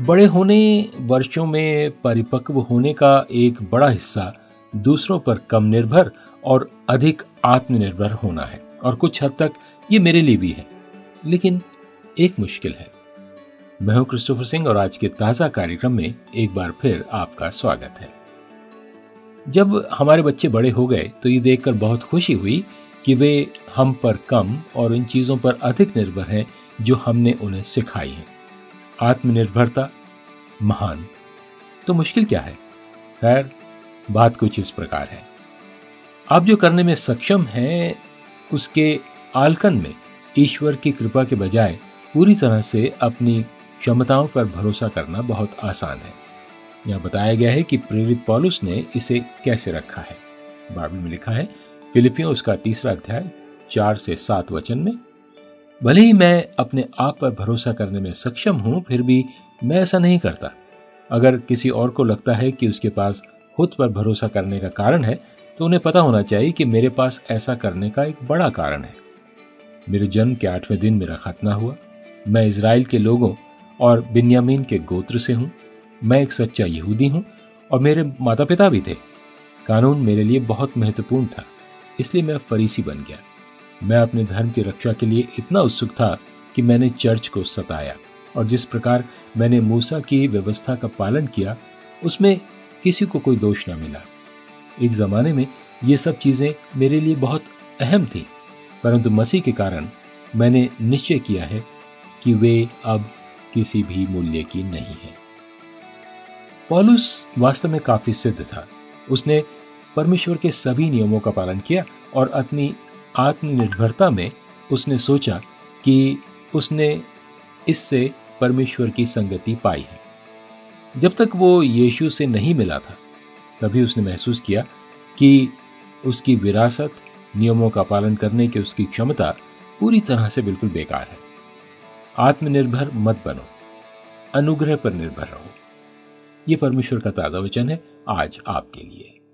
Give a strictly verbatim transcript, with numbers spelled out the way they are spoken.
बड़े होने, वर्षों में परिपक्व होने का एक बड़ा हिस्सा दूसरों पर कम निर्भर और अधिक आत्मनिर्भर होना है, और कुछ हद तक ये मेरे लिए भी है, लेकिन एक मुश्किल है। मैं हूं क्रिस्टोफर सिंह और आज के ताजा कार्यक्रम में एक बार फिर आपका स्वागत है। जब हमारे बच्चे बड़े हो गए तो ये देखकर बहुत खुशी हुई कि वे हम पर कम और उन चीजों पर अधिक निर्भर हैं जो हमने उन्हें सिखाई हैं। आत्मनिर्भरता महान, तो मुश्किल क्या है? खैर, बात कुछ इस प्रकार है। आप जो करने में सक्षम हैं उसके आकलन में ईश्वर की कृपा के बजाय पूरी तरह से अपनी क्षमताओं पर भरोसा करना बहुत आसान है। यह बताया गया है कि प्रेरित पौलुस ने इसे कैसे रखा है। बाइबल में लिखा है, फिलिपियों उसका तीसरा अध्याय चार से सात वचन में, भले ही मैं अपने आप पर भरोसा करने में सक्षम हूं, फिर भी मैं ऐसा नहीं करता। अगर किसी और को लगता है कि उसके पास खुद पर भरोसा करने का कारण है, तो उन्हें पता होना चाहिए कि मेरे पास ऐसा करने का एक बड़ा कारण है। मेरे जन्म के आठवें दिन मेरा खतना हुआ। मैं इजराइल के लोगों और बिन्यामीन के गोत्र से हूं। मैं एक सच्चा यहूदी हूं और मेरे माता पिता भी थे। कानून मेरे लिए बहुत महत्वपूर्ण था, इसलिए मैं फरीसी बन गया। मैं अपने धर्म की रक्षा के लिए इतना उत्सुक था कि मैंने चर्च को सताया, और जिस प्रकार मैंने मूसा की व्यवस्था का पालन किया उसमें किसी को कोई दोष न मिला। एक जमाने में ये सब चीजें मेरे लिए बहुत अहम थी, परंतु मसीह के कारण मैंने निश्चय किया है कि वे अब किसी भी मूल्य की नहीं है। पौलुस वास्तव में काफी सिद्ध था। उसने परमेश्वर के सभी नियमों का पालन किया और अपनी आत्मनिर्भरता में उसने सोचा कि उसने इससे परमेश्वर की संगति पाई है। जब तक वो यीशु से नहीं मिला था, तभी उसने महसूस किया कि उसकी विरासत, नियमों का पालन करने की उसकी क्षमता पूरी तरह से बिल्कुल बेकार है। आत्मनिर्भर मत बनो, अनुग्रह पर निर्भर रहो। ये परमेश्वर का ताजा वचन है आज आपके लिए।